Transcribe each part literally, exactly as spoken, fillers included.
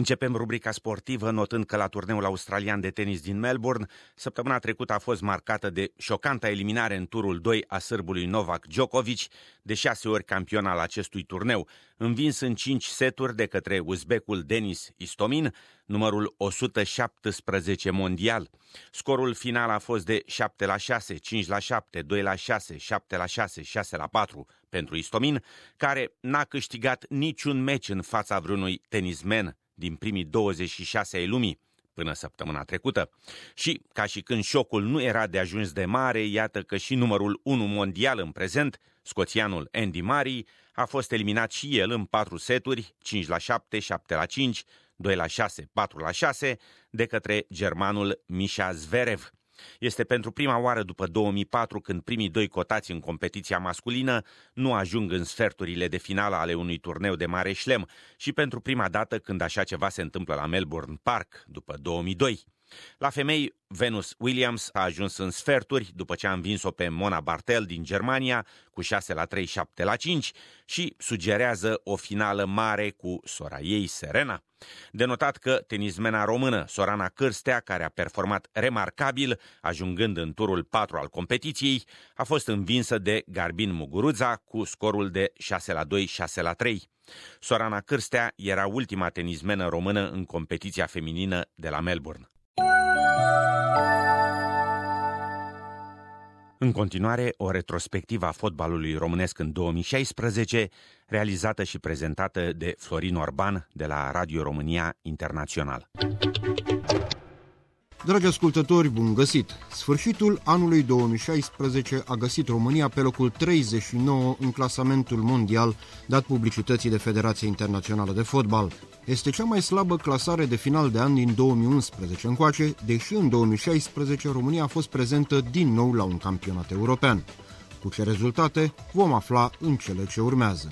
Începem rubrica sportivă notând că la turneul australian de tenis din Melbourne, săptămâna trecută a fost marcată de șocanta eliminare în turul doi a sârbului Novak Djokovic, de șase ori campion al acestui turneu, învins în cinci seturi de către uzbecul Denis Istomin, numărul o sută șaptesprezece mondial. Scorul final a fost de șapte la șase, cinci la șapte, doi la șase, șapte la șase, șase la patru pentru Istomin, care n-a câștigat niciun meci în fața vreunui tenismen din primii douăzeci și șase ai lumii până săptămâna trecută. Și, ca și când șocul nu era de ajuns de mare, iată că și numărul unu mondial în prezent, scoțianul Andy Murray, a fost eliminat și el în patru seturi, cinci la șapte, șapte la cinci, doi la șase, patru la șase, de către germanul Misha Zverev. Este pentru prima oară după două mii patru când primii doi cotați în competiția masculină nu ajung în sferturile de finală ale unui turneu de mare șlem și pentru prima dată când așa ceva se întâmplă la Melbourne Park după două mii doi. La femei, Venus Williams a ajuns în sferturi după ce a învins-o pe Mona Bartel din Germania cu șase la trei, șapte la cinci și sugerează o finală mare cu sora ei, Serena. De notat că tenismena română Sorana Cârstea, care a performat remarcabil, ajungând în turul patru al competiției, a fost învinsă de Garbin Muguruza cu scorul de șase la doi, șase la trei. Sorana Cârstea era ultima tenismenă română în competiția feminină de la Melbourne. În continuare, o retrospectivă a fotbalului românesc în două mii șaisprezece, realizată și prezentată de Florin Orban de la Radio România Internațional. Dragi ascultători, bun găsit! Sfârșitul anului două mii șaisprezece a găsit România pe locul treizeci și nouă în clasamentul mondial dat publicității de Federația Internațională de Fotbal. Este cea mai slabă clasare de final de an din două mii unsprezece încoace, deși în două mii șaisprezece România a fost prezentă din nou la un campionat european. Cu ce rezultate vom afla în cele ce urmează.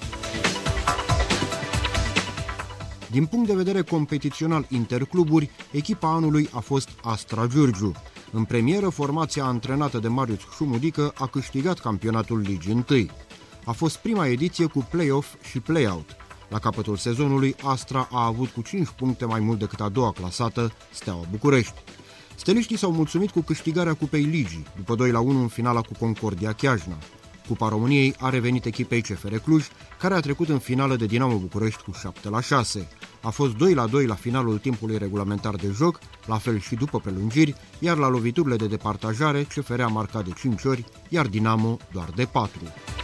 Din punct de vedere competițional intercluburi, echipa anului a fost Astra Giurgiu. În premieră, formația antrenată de Marius Șumudică a câștigat campionatul Ligii unu. A fost prima ediție cu play-off și play-out. La capătul sezonului, Astra a avut cu cinci puncte mai mult decât a doua clasată, Steaua București. Steliștii s-au mulțumit cu câștigarea Cupei Ligii, după doi la unu în finala cu Concordia Chiajna. Cupa României a revenit echipei C F R Cluj, care a trecut în finală de Dinamo București cu șapte la șase. A fost doi la doi la finalul timpului regulamentar de joc, la fel și după prelungiri, iar la loviturile de departajare, C F R a marcat de cinci ori, iar Dinamo doar de patru.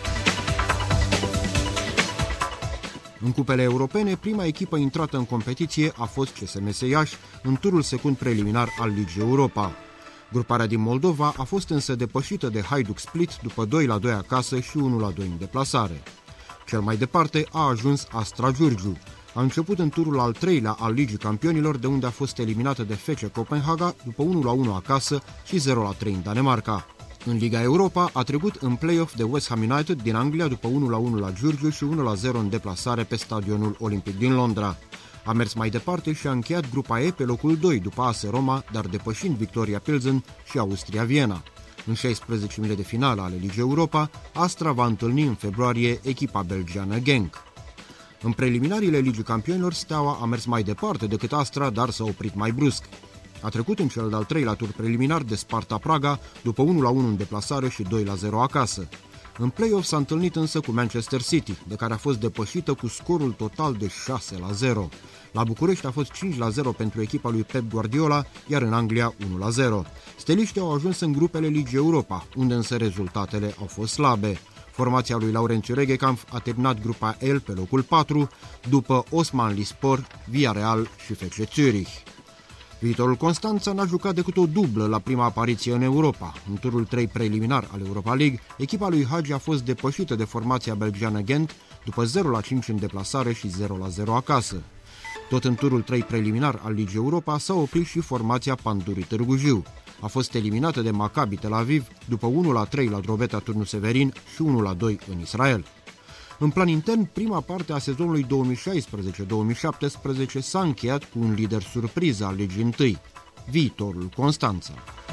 În cupele europene, prima echipă intrată în competiție a fost C S M S Iași, în turul secund preliminar al Ligii Europa. Gruparea din Moldova a fost însă depășită de Hajduk Split după doi la doi acasă și unu la doi în deplasare. Cel mai departe a ajuns Astra Giurgiu. A început în turul al treilea al Ligii Campionilor, de unde a fost eliminată de F C Copenhaga după unu la unu acasă și zero la trei în Danemarca. În Liga Europa a trecut în play-off de West Ham United din Anglia după unu la unu la Giurgiu și unu la zero în deplasare pe stadionul Olimpic din Londra. A mers mai departe și a încheiat grupa E pe locul doi după A S Roma, dar depășind Victoria Pilsen și Austria Viena. În șaisprezecimile de finală ale Ligii Europa, Astra va întâlni în februarie echipa belgiană Genk. În preliminariile Ligii Campionilor, Steaua a mers mai departe decât Astra, dar s-a oprit mai brusc. A trecut în cel de-al treilea tur preliminar de Sparta Praga, după unu la unu în deplasare și doi la zero acasă. În play-off s-a întâlnit însă cu Manchester City, de care a fost depășită cu scorul total de șase la zero. La București a fost cinci la zero pentru echipa lui Pep Guardiola, iar în Anglia unu la zero. Steliștii au ajuns în grupele Ligii Europa, unde însă rezultatele au fost slabe. Formația lui Laurențiu Reghekamp a terminat grupa L pe locul patru, după Osmanlispor, Villarreal și F C Zürich. Viitorul Constanța n-a jucat decât o dublă la prima apariție în Europa. În turul trei preliminar al Europa League, echipa lui Hagi a fost depășită de formația belgiană Gent după zero la cinci în deplasare și zero la zero acasă. Tot în turul trei preliminar al Ligii Europa s-a oprit și formația Pandurii Târgu Jiu. A fost eliminată de Maccabi Tel Aviv după unu la trei la Drobeta Turnu Severin și unu la doi în Israel. În plan intern, prima parte a sezonului două mii șaisprezece două mii șaptesprezece s-a încheiat cu un lider surpriză al Ligii unu, Viitorul Constanța.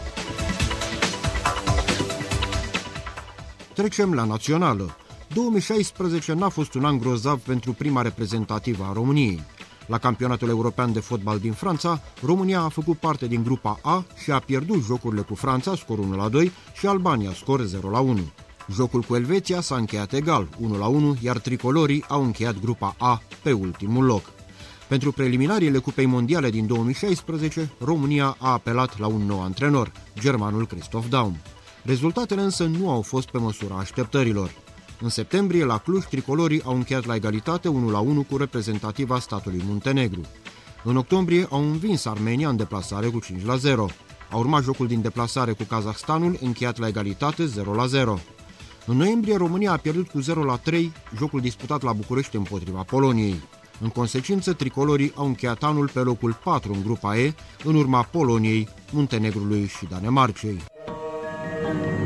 Trecem la națională. două mii șaisprezece n-a fost un an grozav pentru prima reprezentativă a României. La campionatul european de fotbal din Franța, România a făcut parte din grupa A și a pierdut jocurile cu Franța, scor unu la doi, și Albania, scor zero la unu. Jocul cu Elveția s-a încheiat egal, unu la unu, iar tricolorii au încheiat grupa A pe ultimul loc. Pentru preliminariile Cupei Mondiale din două mii șaisprezece, România a apelat la un nou antrenor, germanul Christoph Daum. Rezultatele însă nu au fost pe măsura așteptărilor. În septembrie, la Cluj, tricolorii au încheiat la egalitate unu la unu cu reprezentativa statului Muntenegru. În octombrie au învins Armenia în deplasare cu cinci la zero. A urmat jocul din deplasare cu Kazahstanul, încheiat la egalitate zero la zero. În noiembrie, România a pierdut cu zero la trei jocul disputat la București împotriva Poloniei. În consecință, tricolorii au încheiat anul pe locul patru în grupa E, în urma Poloniei, Muntenegrului și Danemarcei.